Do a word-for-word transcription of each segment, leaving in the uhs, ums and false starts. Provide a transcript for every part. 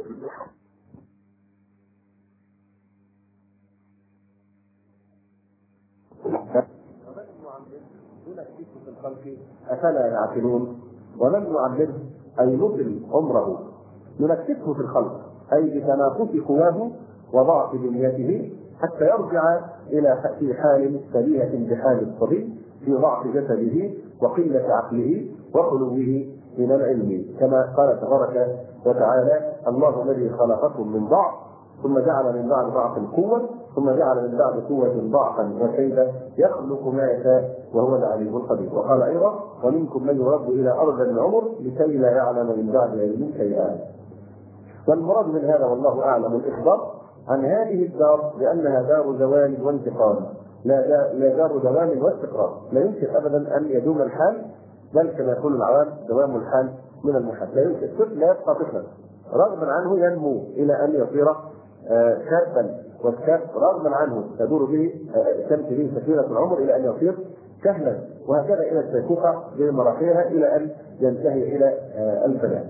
في الخلق أفلا يعقلون. ومن نعمره أي نطل عمره ننكسه في الخلق، أي بتناقص قواه وضعف بنيته حتى يرجع إلى في حال شبيهة بحال الصبي في ضعف جسده وقلة عقله وخلوه من العلم، كما قال تبارك وتعالى: الله الذي خلقكم من ضعف ثم جعل من بعد ضعف قوة ثم جعل من بعد قوة ضعفا وشيبة يخلق ما يشاء وهو العليم القدير. وقال أيضا: ومنكم من يرد إلى أرض العمر لكي لا يعلم من بعد علم شيئا. والمراد من هذا والله أعلم الإخبار عن هذه الدار بأنها دار زوال وانتقام، لا لا دار دوام واستقرار، لا يمكن أبدا أن يدوم الحال، بل كما يقول العوام دوام الحال من المحال. لا يمكن الطفل لا يبقى طفلا، رغما عنه ينمو إلى أن يصير شابا، والشاب رغما عنه تدور به تمشي به سفينة العمر إلى أن يصير كهلا، وهكذا إلى الشيخوخة بمراحلها إلى أن ينتهي إلى الفناء.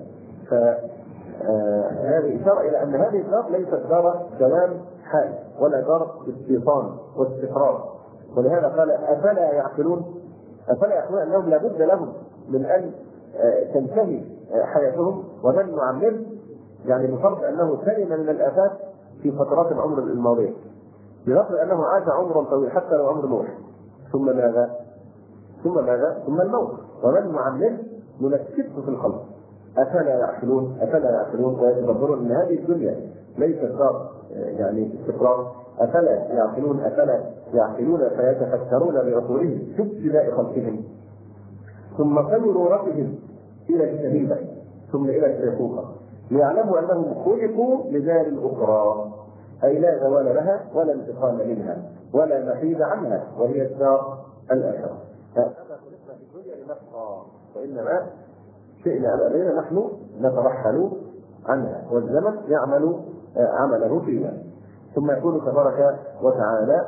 هذه إشارة إلى أن هذه الدار ليست دار دوام حال ولا دار استيطان واستقرار. ولهذا قال: أفلا يعقلون. أفلا يعقلون أنهم لابد لهم من أن تنتهي حياتهم. ومن نعمر يعني بفرض أنه سلم من الآفات في فترات العمر الماضية، بفرض أنه عاش عمرا طويلا حتى لو عمر نوح، ثم ماذا؟ ثم ماذا؟ ثم الموت. ومن نعمر ننكسه في الخلق أفلا يعقلون. أفلا يعقلون ويتدبرون أن هذه الدنيا ليست دار يعني استقرار. أفلا يعقلون أفلا يعقلون فيتفكرون بعقولهم في ابتداء خلقهم ثم قدرورتهم إلى الشهيدة ثم إلى الشيخوخة ليعلموا أنهم خلقوا لدار أخرى، أي لا زوال لها ولا انتقام منها ولا محيد عنها، وهي الدار الآخرة. هذا خلقنا في الدنيا لنبقى، وإنما شئنا أم أبينا نحن نترحل عنها، والزمن يعمل عمله فينا. ثم يقول تبارك وتعالى: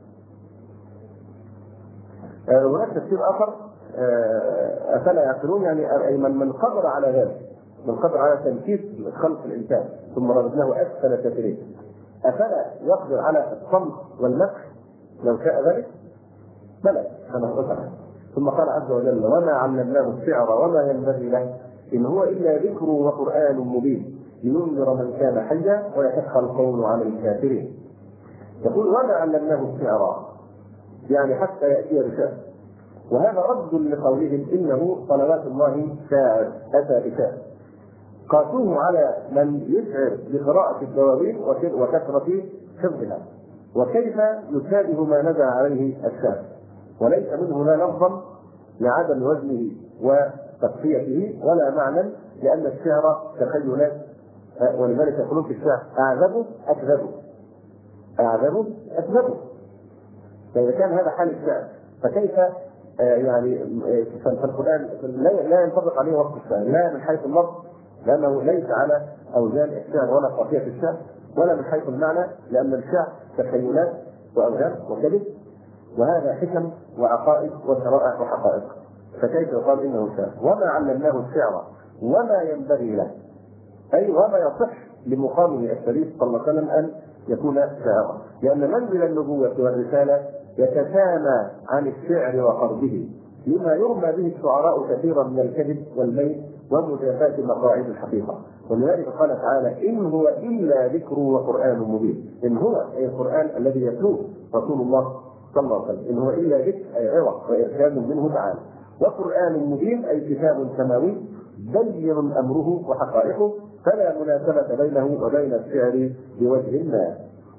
هناك تفسير آخر: أفلا يعقلون، يعني من قدر على ذلك، من قدر على تنفيذ خلق الإنسان ثم رددناه أسفل سافلين، أفلا يقدر على الصمت والمسح لو شاء ذلك؟ بلى سبحانه وتعالى. ثم قال عز وجل: وما علمناه الشعر وما ينبغي له إن هو إلا ذكر وقرآن مبين لينذر من كان حيا ويحق القول على الكافرين. يقول: وما علمناه الشعر، يعني حتى يأتي بشعر، وهذا رد لقولهم إنه صلوات الله شاعر أتى بشعر. قاسوه على من يشعر بقراءة الدواوين وكثرة حفظها، وكيف يشابه ما نزل عليه الشعر، وليس منه لا لفظا لعدم وزنه وتقفيته ولا معنى، لأن الشعر تخيلات، ولذلك يقولون في الشعر: أعذبوا أكذبوا أعذبوا أكذبوا. فإذا كان هذا حال الشعر فكيف يعني فالقرآن لا ينطبق عليه وصف الشعر، لا من حيث اللفظ لأنه ليس على أوزان الشعر ولا قافية الشعر، ولا من حيث المعنى لأن الشعر تخيلات وأوزان وكذب، وهذا حكم وعقائد وشرائع وحقائق، فكيف يقال إنه شعر؟ وما علمناه الشعر وما ينبغي له، أي وما يصح لمقامه الشريف صلى الله عليه وسلم أن يكون شاعرا، لأن منزل النبوة والرسالة يتسامى عن الشعر وقربه، لما يرمى به الشعراء كثيرا من الكذب والميل ومجافاة مقاعد الحقيقة. ولذلك قال تعالى: إن هو إلا ذكر وقرآن مبين. إن هو أي القرآن الذي يتلوه رسول الله صلى الله عليه وسلم، إن هو إلا ذكر أي عظة وإرشاد منه تعالى، وقرآن مبين أي كتاب سماوي بين أمره وحقائقه، فلا مناسبة بينه وبين الشعر بوجه ما.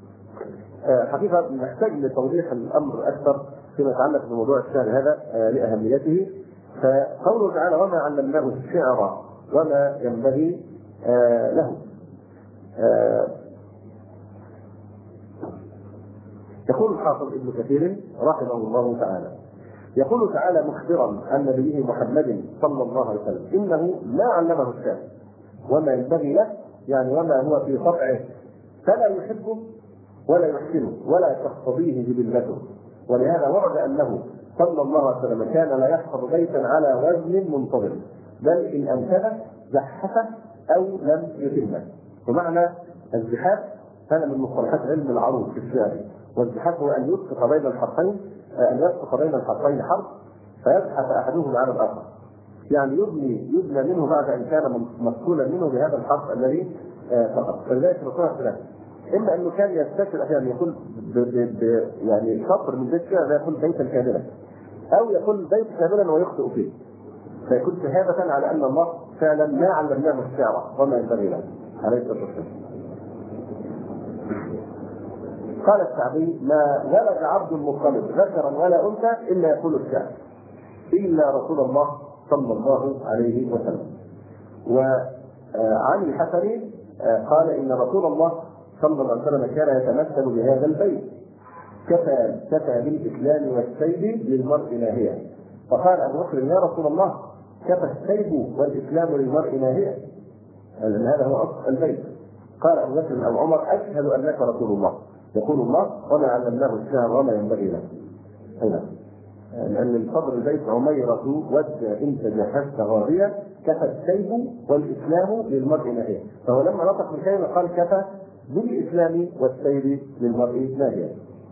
حقيقة نحتاج لتوضيح الأمر أكثر فيما يتعلق بموضوع الشعر هذا لأهميته. فقوله تعالى: وما علمناه الشعر وما ينبغي له. يقول الحافظ ابن كثير رحمه الله تعالى، يقول تعالى مخبرا عن نبيه محمد صلى الله عليه وسلم: إنه ما علمه الشعر وما ينبغي له، يعني وما هو في طبعه فلا يحبه ولا يحسنه ولا تقتضيه جبلته. ولهذا ورد أنه صلى الله عليه وسلم كان لا يحفظ بيتا على وزن منتظم، بل إن أمكنه زحفه أو لم يتمه. ومعنى الزحاف هذا من مصطلحات علم العروض في الشعر، والزحاف هو ان يسقط بين الحرفين، ان يسقط بين الحرفين حرف فيزحف احدهما على الاخر، يعني يبني يبنى منه بعد ان كان مفصولا منه بهذا الحرف الذي فقط. فلذلك الرسول ثلاث، اما انه كان يستشعر احيانا يقول ب ب ب يعني شطر من بيت شعر يقول بيتا كاملا، او يقول بيت كاملا ويخطئ فيه، فيكون شهاده على ان الله فعلا ما علمناه الشعر وما ينبغي له عليه الصلاه والسلام. قال الشعبي: ما ولد عبد المطلب ذكرا ولا انثى الا يقول الشعر الا رسول الله صلى الله عليه وسلم. وعن الحسن قال ان رسول الله صلى الله عليه وسلم كان يتمثل بهذا البيت: كفى كفى بالاسلام والسيب للمرء ناهيا. فقال ابو بكر: يا رسول الله كفى السيب والاسلام للمرء ناهيا، لان هذا هو اصل البيت. قال ابو بكر او عمر: اشهد انك رسول الله. يقول الله: وما علمناه الشعر وما ينبغي له. هنا لان الفضل البيت: عميرة ود ان تجهزت غاضيا كفى السيب والاسلام للمرء ناهيا. فهو لما نطق بالكلمه قال: كفى بالاسلام والسيب للمرء ناهيا.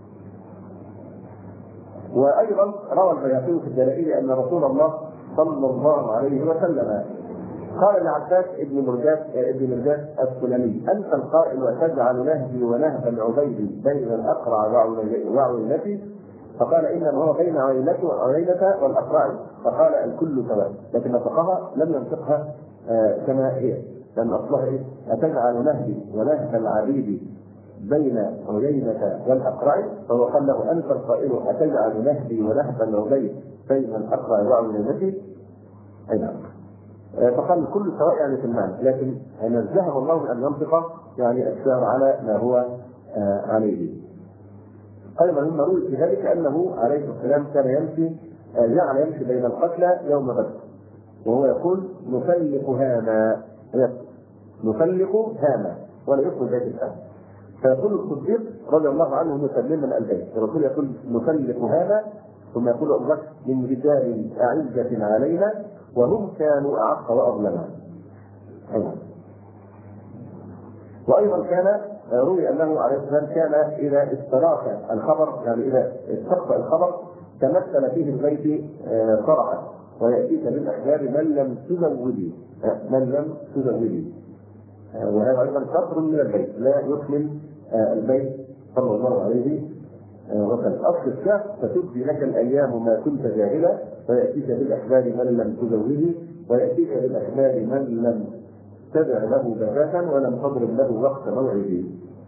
وايضا روى البيهقي في الدلائل ان رسول الله صلى الله عليه وسلم قال لعباس ابن مرجاس ابن مرجاس السلمي: انت القائل وتجعل نهجي ونهب عبيدي بين الاقرع وعوينتي. فقال: انما هو بين عوينتي وعوينة والاقرع. فقال: الكل سواء، لكن نطقها لم ينطقها آه كما هي، لان اصلها ايه؟ اتجعل نهجي ونهب العبيد بين عيينة والاقرع. فهو قال له: انت القائل اتجعل نهبي ونهب العبيد بين الاقرع وعوينتي. اي نعم. فقال كل سواء يعني في المعنى، لكن نزهه الله من ان ينطق يعني الشعر على ما هو عليه. ايضا مما روي في ذلك انه عليه السلام كان يمشي جعل يمشي بين القتلى يوم بدر وهو يقول: نفلق هاما، نفلق هاما، ولا يقول ذلك الان. فيقول الصديق رضي الله عنه مسلما البيت، الرسول يقول: نفلق هاما، ثم يقول ابو بكر: من رجال اعزة علينا وهم كانوا اعق واظلما. وايضا كان روي انه عليه السلام كان اذا استراك الخبر، يعني اذا استقبل الخبر تمثل فيه البيت صرعا، وياتيك بالاخبار من لم تزودي من لم تزودي وهذا ايضا شطر من البيت، لا يكمل البيت صلى الله عليه وسلم. اصل الشعر: فتبدي لك الايام ما كنت جاهلا، وياتيك بالاخبار من لم تزوده، وياتيك بالاخبار من لم تدع له بكاء ولم تضرب له وقت موعده.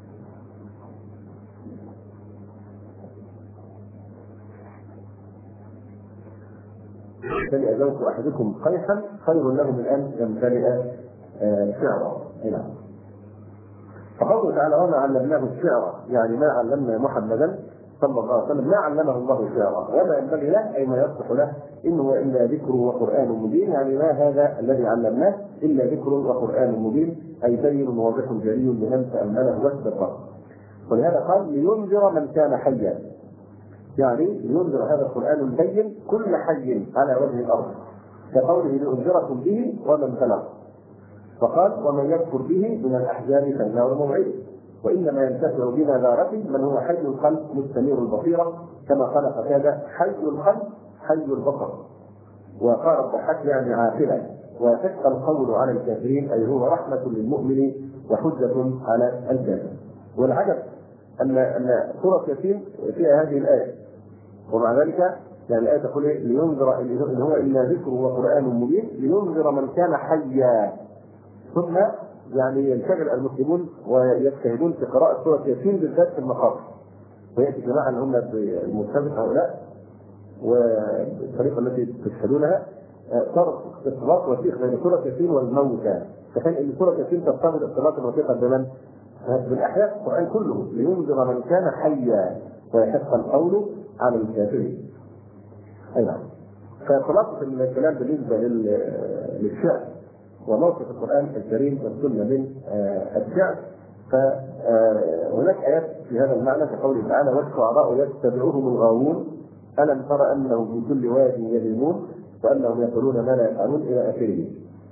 يمتلئ ذوق احدكم قيحا خير له من ان يمتلئ شعرا. نعم. فقوله تعالى: وما علمناه الشعر، يعني ما علمنا محمدا صلى الله عليه وسلم ما علمه الله الشعر وما ينبغي له، اي ما يصلح له، ان هو الا ذكر وقران مبين، يعني ما هذا الذي علمناه الا ذكر وقران مبين، اي بين واضح جلي لمن تامله واستقرأ. ولهذا قال: لينذر من كان حيا، يعني لينذر هذا القران البين كل حي على وجه الارض، كقوله: لانذركم به ومن بلغ. فقال: ومن يكفر به من الاحزاب فالنار موعده، وانما ينتفع بما ذارته من هو حي القلب مستنير البصيره، كما قال قتاده: حي القلب حي البصر. وقال الضحاك: يعني عاقلا. وتشقى القول على الكافرين، اي هو رحمه للمؤمن وحجه على الكافر. والعجب ان ان سوره ياسين فيها هذه الايه، ومع ذلك يعني الايه تقول: لينذر ان هو الا ذكر وقران مبين لينذر من كان حيا. ثم يعني ينشغل المسلمون ويجتهدون في قراءة سورة ياسين بالذات في المقاطع، ويأتي جماعة اللي هم المتبع هؤلاء والطريقة التي تشهدونها صار ارتباط وثيق بين سورة ياسين والموتى، فكان ان سورة ياسين ترتبط ارتباطا وثيقا بمن؟ بالأحياء. القرآن كله لينذر من كان حيا ويحق القول على الكافرين. أي نعم. فخلاصة الكلام بالنسبة للشعر وموقف القرآن الكريم والسنة من الشعر، فهناك آيات في هذا المعنى كقوله تعالى: والشعراء يتبعهم الغاوون ألم تر أنهم في كل واد يهيمون وأنهم يقولون ما لا يفعلون إلى آخره.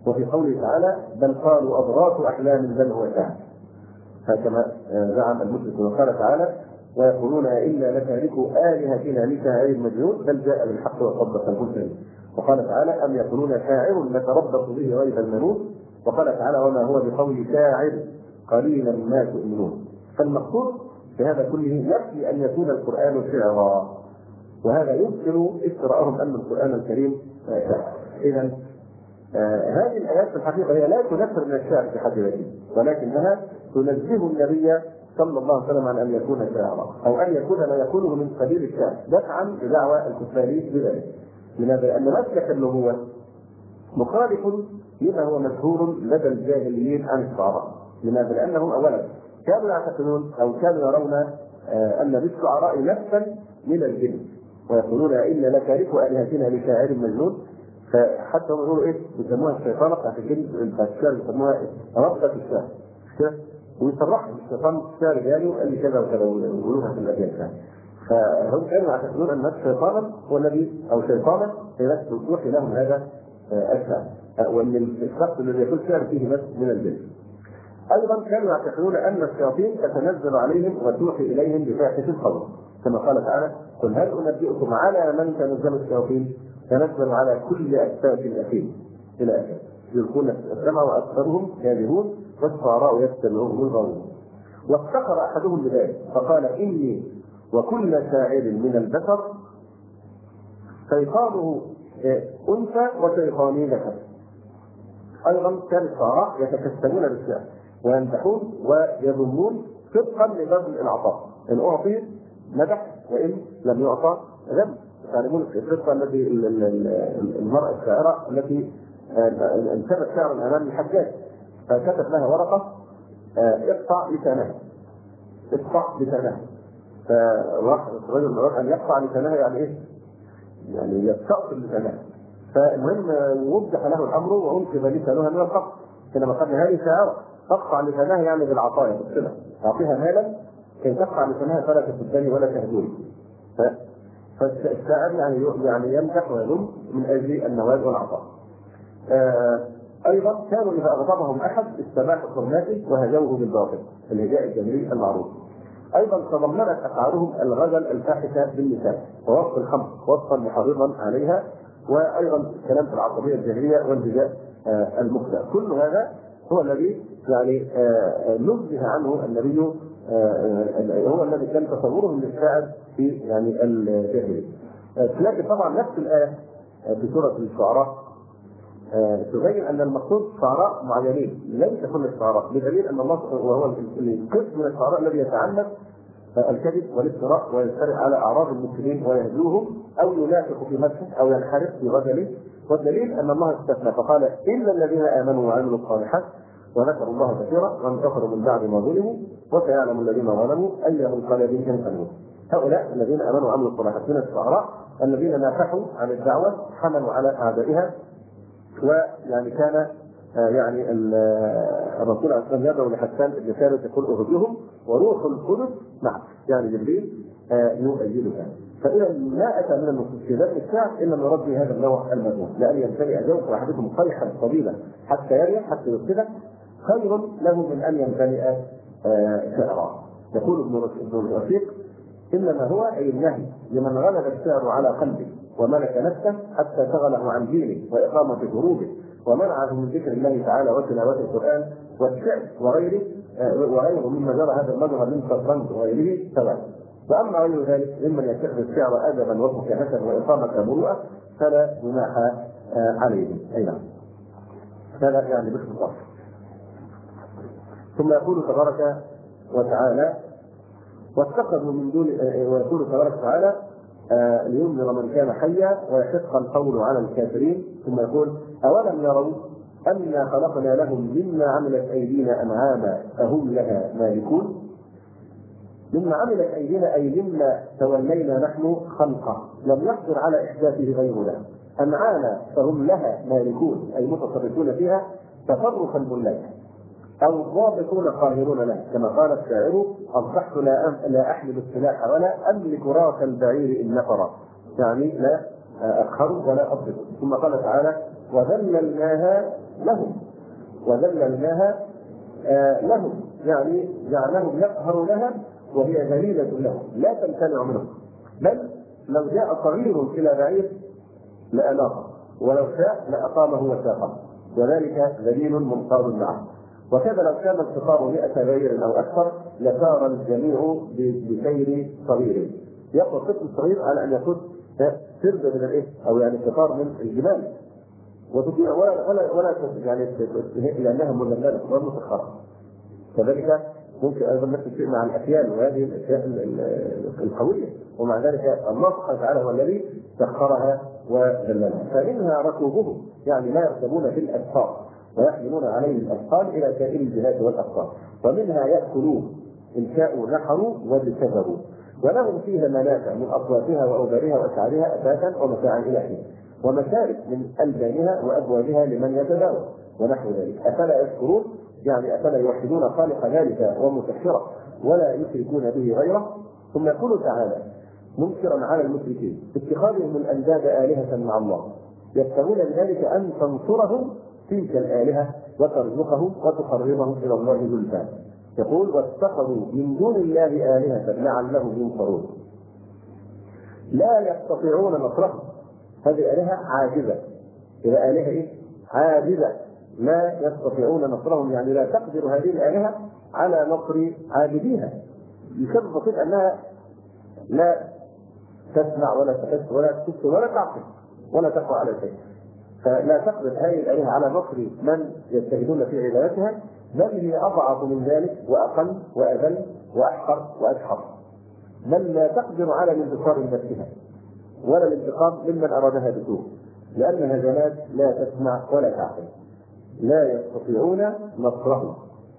وفي قوله تعالى بل قالوا أضغاث أحلام بل هو شاعر، هكذا زعم المشركون. وقال تعالى ويقولون إلا لتاركوا آلهتنا لشاعر مجنون بل جاء بالحق وصدق المرسلين. وقال تعالى أم يقولون شاعر نتربص به ريب المنون. وقال تعالى وما هو بقول شاعر قليلا ما تؤمنون. فالمقصود في هذا كله يكفي أن يكون القرآن شعرا، وهذا يمكن افتراءهم أن القرآن الكريم شعر. إذا آه هذه الآيات في الحقيقة هي لا تنفر من الشعر في حد ذاته، ولكنها تنزه النبي صلى الله عليه وسلم عن أن يكون شاعرا أو أن يكون ما يقوله من قبيل الشعر دفعا لدعوى الكفارين بذلك. لماذا؟ لأن مسلك النبوة مخالف لما هو مشهور لدى الجاهليين عن الشعراء. لماذا؟ لأنهم أولا كانوا يعتقدون أو كانوا يرون آه أن للشعراء نفسا من الجن، ويقولون إن لتارك آلهتنا لشاعر مجنون. فحتى هم يقولوا ايه؟ بيسموها الشيطانه بتاعت الجن بتاعت الشعر، بيسموها ربطه الشعر ويصرحوا الشيطان الشعر يعني وقال لي كذا وكذا ويقولوها في الابيات. فهم كانوا يعتقدون ان شيطانا هو الذي او شيطانا هي بس توحي لهم هذا الشعر، وان الشخص الذي يقول شعر فيه بس من الجن. ايضا كانوا يعتقدون ان الشياطين تتنزل عليهم وتوحي اليهم بفاحشه القول، كما قال تعالى قل هل انبئكم على من تنزل الشياطين تنزل على كل أسفاك أثيم إلى آخره يلقون السمع وأكثرهم كاذبون والشعراء يتبعهم الغاوون. وافتخر أحدهم بذلك فقال إني وكل شاعر من البشر شيطانه أنثى وشيطاني ذكر. أيضا كان الشعراء يتكسبون بالشعر ويمدحون ويذمون طبقا لبذل العطاء، إن أعطي مدح وإن لم يعطى ذم. تعلمون القصه التي المراه الشاعره التي انشدت شعرا امام الحجاج فكتب لها ورقه اقطع لسانها اقطع لسانها، فراح الرجل من ان يقطع لسانها يعني ايه؟ يعني يستأصل لسانها. فالمهم وضح له الامر وانقذ لسانها من القطع، كما قال هذه شاعره تقطع لسانها يعني بالعطايا بالصله، تعطيها مالا كي تقطع لسانها فلا تسبني ولا تهدوني. فالشاعر يعني يعني يمدح ويذم من اجل النوال والعطاء. آه ايضا كانوا اذا اغضبهم احد استباحوا حرماته وهجوه بالباطل، الهجاء الجميل المعروف. ايضا تضمنت افعالهم الغزل الفاحشه بالنساء ووصف الخمر وصفا محرضا عليها، وايضا كلام في العصبيه الجاهليه والهجاء آه المخطئ. كل هذا هو الذي يعني آه نزه عنه النبي، آه هو الذي كان تصورهم للشاعر في يعني الجاهليه. لكن طبعا نفس الايه في سوره الشعراء تبين ان المقصود شعراء معينين ليس كل الشعراء، بدليل ان الله وهو القسم من الشعراء الذي يتعمد الكذب والافتراء ويفترئ على اعراض المسلمين ويهدوهم او ينافق في مدحه او ينحرف في غزله. والدليل ان الله استثنى فقال الا الذين امنوا وعملوا الصالحات وذكروا الله كثيرا وانتصروا من بعد ما ظلموا وسيعلم الذين ظلموا اي منقلب ينقلبون. هؤلاء الذين امنوا وعملوا الصالحات من الشعراء الذين نافحوا عن الدعوه حملوا على اعدائها. ويعني كان يعني الرسول عليه الصلاه والسلام يدعو لحسان بن ثابت يقول اهدهم وروح القدس معك، يعني جبريل يؤيدها. فاذا ما اتى من النصوص في ذات الشعر الا نربي هذا النوع المذموم، لان يمتلئ جوف احدكم صيحا طويلا حتى يريح حتى يفسده خير له من ان يمتلئ شعرا. يقول ابن الرفيق انما هو اي النهي لمن غلب الشعر على قلبه وملك نفسه حتى شغله عن دينه واقامه فروضه ومنعه من ذكر الله تعالى وتلاوه القران والشعر وغيره وغيره مما جرى هذا المجرى من شطرنج وغيره سواء. واما غير ذلك ممن يتخذ الشعر ادبا وفكاهه واقامه مروءه فلا جناح عليهم. اي نعم، هذا يعني باختصار. ثم يقول تبارك وتعالى واتخذوا من دون ويقول تبارك وتعالى آه لينذر من كان حيا ويحق القول على الكافرين. ثم يقول اولم يروا انا خلقنا لهم مما عملت ايدينا انعاما فهم لها مالكون. مما عملت ايدينا اي مما تولينا نحن خلقه لم يقدر على احداثه غيرنا، انعاما فهم لها مالكون اي متصرفون فيها تصرف الملاك او الضابطون قاهرون له، كما قال الشاعر اصبحت لا لا احمل السلاح ولا املك راس البعير ان نفر، يعني لا اقهر ولا اضبط. ثم قال تعالى وذللناها لهم وذللناها آه لهم، يعني جعلهم يقهر لها وهي ذليلة لهم لا تمتنع منهم، بل لو جاء صغير إلى بعير لأناقه، ولو شاء لأقامه وساقه، وذلك ذليل منقاد معه. وكذا لو كان القطار مئة بعير أو أكثر لسار الجميع بسير صغير. يقوى الطفل الصغير على أن يكون سرب من الإيه أو يعني قطار من الجبال وتطيع ولا ولا ولا يعني لأنها مذللة ومسخرة. كذلك ممكن أيضا نفس الشيء مع الأفيال وهذه الأشياء القوية، ومع ذلك الله سبحانه وتعالى هو الذي سخرها وذللها. فإنها ركوبهم يعني لا يركبون في الأسفار ويحملون عليه الأثقال إلى سائر الجهات والأقطار، ومنها يأكلون إن شاءوا نحروا واجتذروا، ولهم فيها منافع من أصواتها وأوبارها وأشعارها أساسا ومتاعا إلى حين، ومشارب من ألبانها وأبوابها لمن يتداول ونحو ذلك. أفلا يشكرون يعني أفلا يوحدون خالق ذلك ومسخره ولا يشركون به غيره. ثم يقول تعالى منكرا على المشركين اتخاذهم الأنداد آلهة مع الله، يبتغون بذلك أن تنصرهم تلك الآلهة وترزقهم وتقربهم إلى الله زلفى. يقول واتخذوا من دون الله آلهة لعلهم ينصرون. لا يستطيعون نصرهم، هذه آلهة عاجزة، إذا آلهة إيه؟ عاجزة لا يستطيعون نصرهم، يعني لا تقدر هذه الآلهة على نصر عابديها، بسبب بسيط أنها لا تسمع ولا تحس ولا تبصر ولا تعقل ولا تقوى على شيء، فلا تقدر هذه الآلهة على نصر من يجتهدون في عبادتها، بل هي أضعف من ذلك وأقل وأذل وأحقر وأشحر، بل لا تقدر على الانتصار لنفسها ولا الانتقام ممن أرادها بسوء، لأنها جماد لا تسمع ولا تعقل. لا يستطيعون نصرهم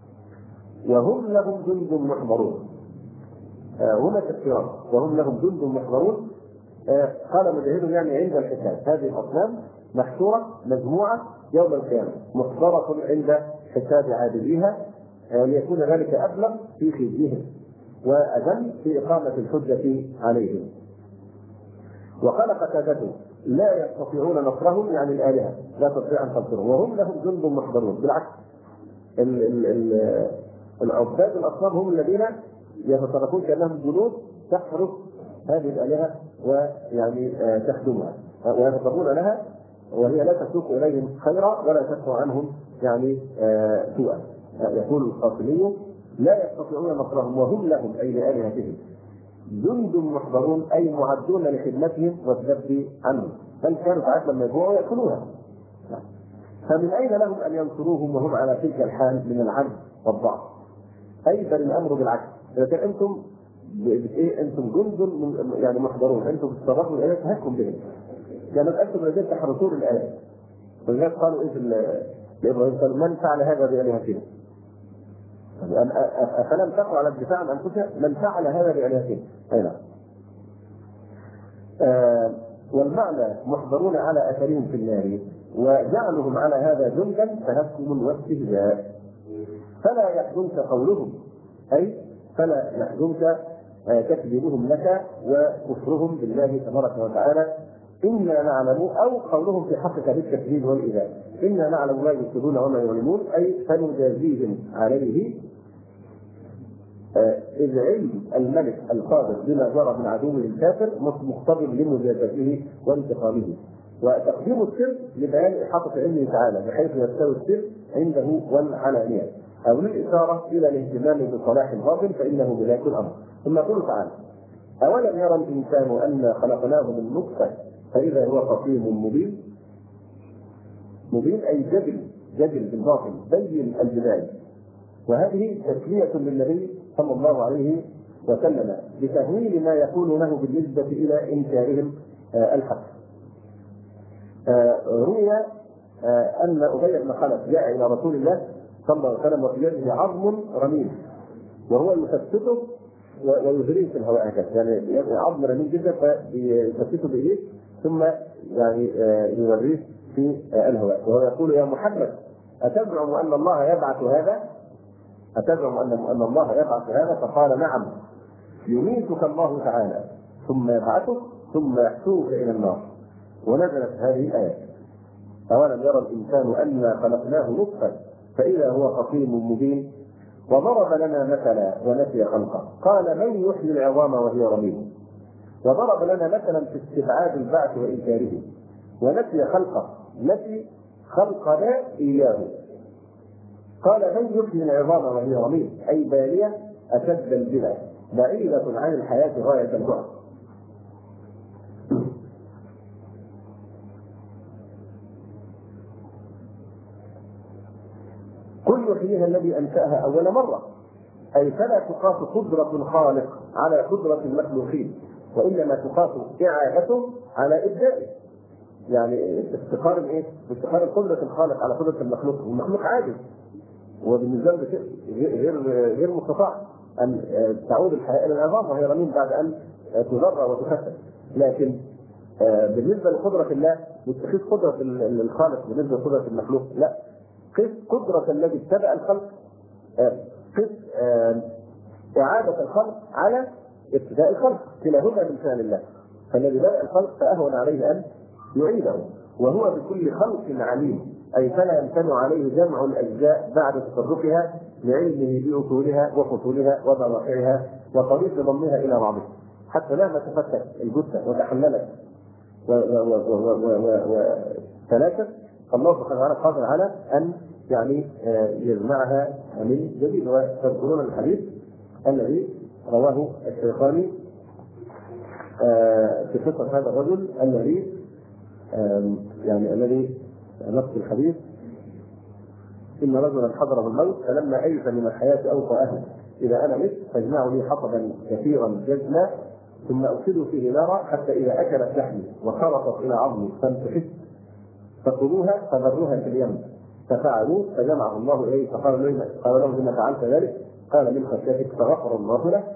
وهم لهم جند محضرون. آه هنا تفسيران وهم لهم جند محضرون. آه قال مجاهد يعني عند الحساب هذه الأصنام محشورة مجموعة يوم القيامة محضرة عند حساب عابديها، آه ليكون ذلك أبلغ في خزيهم وأذل في إقامة الحجة عليهم. وقال قتادته لا يستطيعون نصرهم يعني الآلهة لا تستطيع أن تنصرهم وهم لهم جند محضرون. بالعكس العباد الأصنام هم الذين يتصرفون كأنهم جنود تحرس هذه الآلهة ويعني تخدمها ويغضبون لها، وهي لا تسوق إليهم خيرا ولا تدفع عنهم يعني سوءا. يقول القاسمي لا يستطيعون نصرهم وهم لهم أي لآلهتهم جند محضرون أي معدون لخدمتهم والذب عنهم، بل كانوا ساعات لما يجوعوا يأكلوها. فمن أين لهم أن ينصروهم وهم على تلك الحال من العجز والضعف؟ أي بل الأمر بالعكس، إذا كان أنتم إيه أنتم جند يعني محضرون، أنتم تتصرفوا الآيات تهكم بهم، يعني أنتم الذين تحرسون الآيات. ولذلك قالوا إيه في إبراهيم قالوا من فعل هذا بآلهتنا؟ أفلم تقوا على الدفاع عن أنفسها؟ من فعل هذا بآلهتنا؟ أي نعم. آه والمعنى محضرون على أثرهم في النار وجعلهم على هذا جندا تهكم واستهزاء. فلا يحزنك قولهم أي فلا يحزنك تكذبهم لك وكفرهم بالله تبارك وتعالى إنا نعلم، أو قولهم في حقك بالتكذيب والإيذاء إنا نعلم ما يفسدون وما يعلمون أي فنجازيهم عليه، إذ علم الملك القادر بما جرى من عدوه الكافر مقتضٍ لمجازاته وانتقامه. وتقديم السر لبيان إحاطة علمه تعالى بحيث يستوي السر عنده والعلانية، أو للإشارة إلى الاهتمام بصلاح الباطن فإنه بذاك الأمر. ثم يقول تعالى أولم يرى الإنسان أنا خلقناه من نطفة فإذا هو خصيم مبين. مبين أي جدل جدل بالباطل بين الجدال، وهذه تسلية للنبي صلى الله عليه وسلم بتهويل ما يقولونه بالنسبة إلى إنكارهم الحق. روي أن أبي بن خلف جاء إلى رسول الله صلى الله عليه وسلم وفي يده عظم رميم وهو يفتته ويجريه في الهواء هكذا، يعني عظم رميم جدا فيفتته بإيده ثم يعني يوريه في الهواء، وهو يقول يا محمد أتزعم أن الله يبعث هذا؟ أتزعم أن أن الله يبعث هذا؟ فقال نعم يميتك الله تعالى ثم يبعثك ثم يحشوك إلى النار. ونزلت هذه الآية. أولم يرى الإنسان أنا خلقناه نطفة فإذا هو خصيم مبين. وضرب لنا مثلا ونسي خلقه قال من يحيي العظام وهي رميم. وضرب لنا مثلا في استبعاد البعث وإنكاره ونسي خلقه، نسي خلقنا إياه. قال من يحيي العظام وهي رميم أي بالية أشد البلع بعيدة عن الحياة غاية البعد. قل يحييها الذي أنشأها أول مرة، أي فلا تقاس قدرة الخالق على قدرة المخلوقين، وإنما تقاس إعادته على إبدائه. يعني استقرار ايه؟ استقرار قدرة الخالق على قدرة المخلوق، والمخلوق عاجز وبالنسبة له شيء غير غير مستطاع أن تعود الحياة إلى العظام وهي رميم بعد أن تذرى وتخفف. لكن بالنسبة لقدرة الله مستحيل قدرة الخالق بالنسبة لقدرة المخلوق، لا، قس قدرة الذي ابتدأ الخلق، قس إعادة الخلق على ابتداء الخلق، كلاهما من فعل الله. فالذي بدأ الخلق فأهون عليه أن يعيده، وهو بكل خلق عليم، أي فلا يمتنع عليه جمع الأجزاء بعد تصرفها لعلمه بأصولها وفصولها وضوابطها وطريق ضمها إلى بعضها، حتى مهما تفتت الجثة وتحللت وثلاثة الله سبحانه وتعالى قادر على أن يعني يجمعها من جديد. وتذكرون الحديث الذي رواه الشيخاني في قصة هذا الرجل الذي يعني الذي نص الحديث إن رجلا حضره الموت فلما أيس من الحياة أوصى أهله إذا أنا مت فاجمعوا لي حطبا كثيرا جزما ثم أوقدوا فيه نارا حتى إذا أكلت لحمي وخرطت إلى عظمي فانتحت فخذوها فذروها في اليم. ففعلوا فجمعه الله إليه فقال له قال له لما فعلت ذلك؟ قال من خشيتك فغفر الله له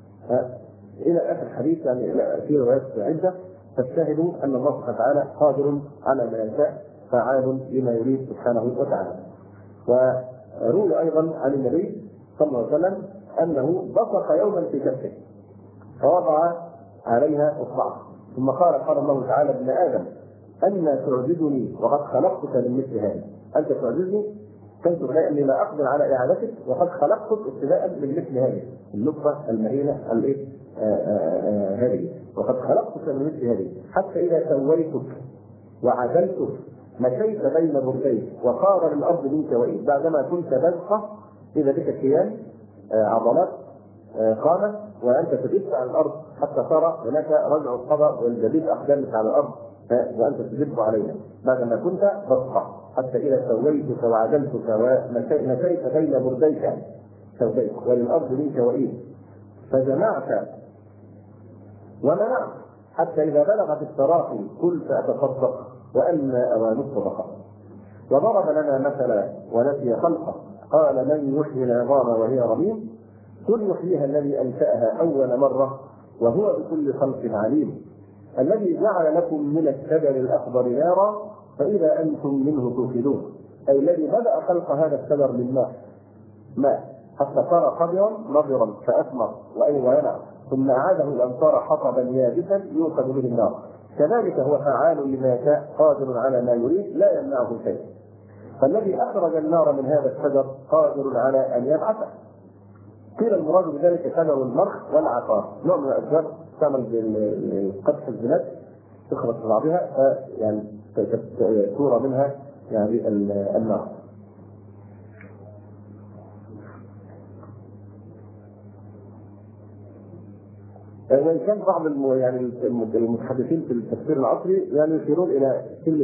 إلى آخر الحديث. يعني في روايات عدة فالشاهد أن الله سبحانه وتعالى قادر على ما يشاء فعال لما يريد سبحانه وتعالى. وروي أيضا عن النبي صلى الله عليه وسلم أنه بصق يوما في كفه فوضع عليها إصبعه ثم قال قال الله تعالى ابن آدم أن تعجزني وقد خلقتك من مثل هذا، أنت تعجزني كنت أني لا أقدر على إعادتك وقد خلقتك ابتداء من مثل هذه النقطة المهينة الإيه هذه، وقد خلقتك من مثل هذه حتى إذا سويتك وعدلتك مشيت بين برديك وصار للأرض منك وإيه، بعدما كنت بزقة إذا بك كيان عضلات قامت وأنت تدب على الأرض حتى صار هناك رجع القضاء والجديد أقدامك على الأرض وأنت تدب عليها بعدما كنت بزقة حتى إذا سويتك وعدلتك ومشيت بين برديك سويتك وللأرض منك وإيه فجمعت ومنعت حتى إذا بلغت التراخي قلت أتصدق وأن أوان الصدقة. وضرب لنا مثلا ونسي خلقه قال من يحيي العظام وهي رميم قل يحييها الذي أنشأها أول مرة وهو بكل خلق عليم الذي جعل لكم من الشجر الأخضر نارا فإذا أنتم منه توقدون، أي الذي بدأ خلق هذا الشجر من ماء ماء حتى صار خضرا نضرا فأثمر وأي وينع ثم أعاده الأمطار حطبا يابسا يوقد به النار، كذلك هو فعال لما يشاء قادر على ما يريد لا يمنعه شيء. فالذي أخرج النار من هذا الشجر قادر على أن يبعثه. قيل المراد بذلك شجر المرخ والعقار، نوع من الأشجار تعمل بقدح الزناد تخرج في بعضها يعني صورة منها يعني النار. وإن كان بعض الم... يعني المتحدثين في التفسير العصري يعني يشيرون إلى كلمة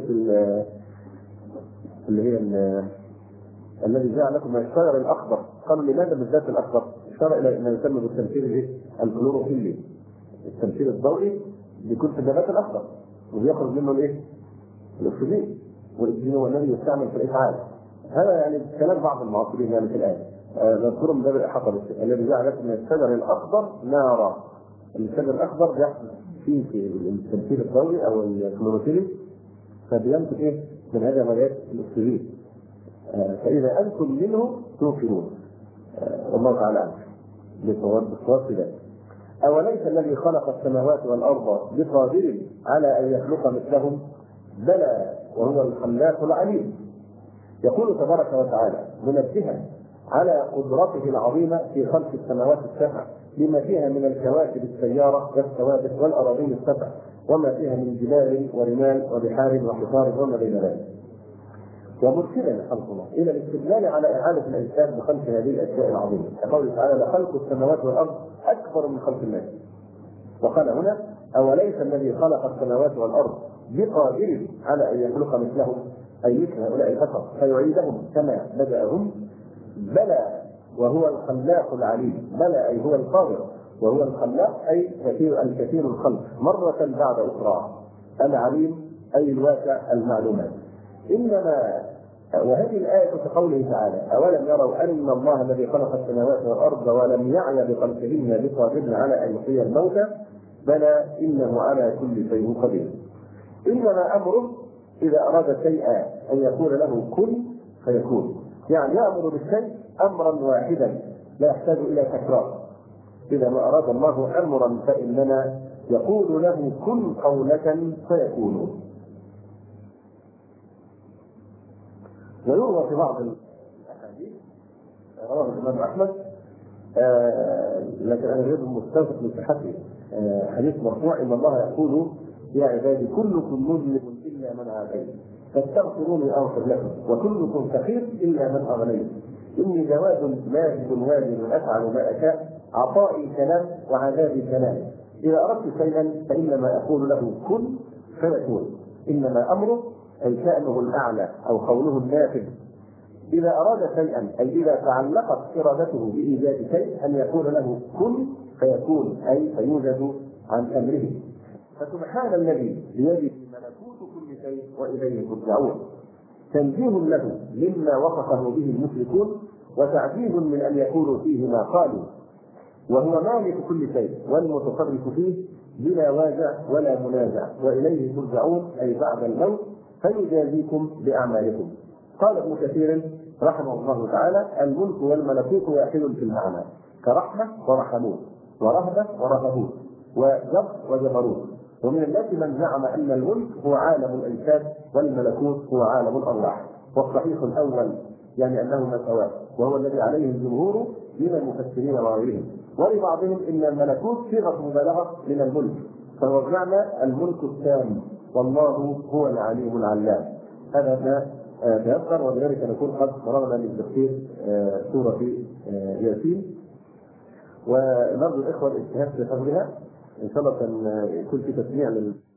اللي هي ال... الذي جاء لكم من الشجر الأخضر، قالوا لماذا بالذات الأخضر؟ إشارة إلى ما يسمى بالتمثيل الكلوروفيلي، التمثيل الضوئي بيكون في النبات الأخضر وبيخرج منه الإيه؟ الأكسجين، والأكسجين هو الذي يستعمل في الإفعال. هذا يعني كلام بعض المعاصرين يعني في الآية. نذكر من باب الإحاطة الذي جاء لكم من الشجر الأخضر نارا. الشجر الأخضر بيحصل فيه في التمثيل الضوئي أو الكلوروفيلي فبينتج إيه؟ من هذا غازات الأكسجين. فإذا أنتم منه توقنون. والله تعالى أعلم بالصواب في ذلك. أوليس الذي خلق السماوات والأرض بقادر على أن يخلق مثلهم؟ بلى وهو الخلاق العليم. يقول تبارك وتعالى منبها على قدرته العظيمة في خلق السماوات السبع لما فيها من الكواكب السيارة والثوابت والأراضين السبع وما فيها من جبال ورمال وبحار وحصار وما بين ذلك. ومرسلا خلق الله الى الاستدلال على اعاده الانسان بخلق هذه الاشياء العظيمه، كقوله تعالى لخلق السماوات والارض اكبر من خلق الناس. وقال هنا اوليس الذي خلق السماوات والارض بقادر على ان يخلق مثلهم اي مثل هؤلاء البشر فيعيدهم كما بداهم؟ بلى وهو الخلاق العليم. بلى اي هو القادر وهو الخلاق اي كثير الكثير الخلق مره بعد اخرى. العليم اي الواسع المعلومات. انما وهذه الايه كقوله تعالى اولم يروا ان الله الذي خلق السماوات والارض ولم يعي بخلقهن بقادر على ان يحيي الموتى بلى انه على كل شيء قدير. انما امره اذا اراد شيئا ان يقول له كن فيكون، يعني يامر بالشيء امرا واحدا لا يحتاج الى تكرار. اذا ما اراد الله امرا فاننا يقول له كن قولة فيكون. ويروى في بعض الاحاديث رواه الامام احمد آه لكن انا غير مستوثق من صحته آه حديث مرفوع ان الله يقول يا عبادي كلكم مذنب الا من عافيت فاستغفروني اغفر لكم وكلكم فقير الا من اغنيت اني جواد ماجد وارد افعل ما اشاء عطائي كلام وعذابي كلام اذا اردت شيئا فانما اقول له كن فيكون. انما امره أي شأنه الأعلى أو قوله النافذ. إذا أراد شيئا أي إذا تعلقت إرادته بإيجاد شيء أن يقول له كن فيكون أي فيوجد عن أمره. فسبحان الذي بيده ملكوت كل شيء وإليه ترجعون. تنزيه له مما وصفه به المشركون وتعجيز من أن يقولوا فيه ما قالوا. وهو مالك كل شيء والمتصرف فيه بلا واجع ولا منازع وإليه ترجعون أي بعد الموت فيجازيكم بأعمالكم. قال ابن كثير رحمه الله تعالى الملك والملكوت واحد في المعنى كرحمة ورحموت ورهبة ورهبوت وجبر وجبروت. ومن الناس من زعم أن الملك هو عالم الأجساد والملكوت هو عالم الأرواح، والصحيح الأول يعني أنهما سواء وهو الذي عليه الجمهور من المفسرين وغيرهم. ولبعضهم إن الملكوت صيغة مبالغة من الملك فهو بمعنى الملك التام والله هو العليم العلام. هذا ما تيسر ولذلك نكون قد مررنا بالتفسير سورة ياسين ونرجو الإخوة الاجتهاد في حفظها إن شاء الله يكون في تسميع لل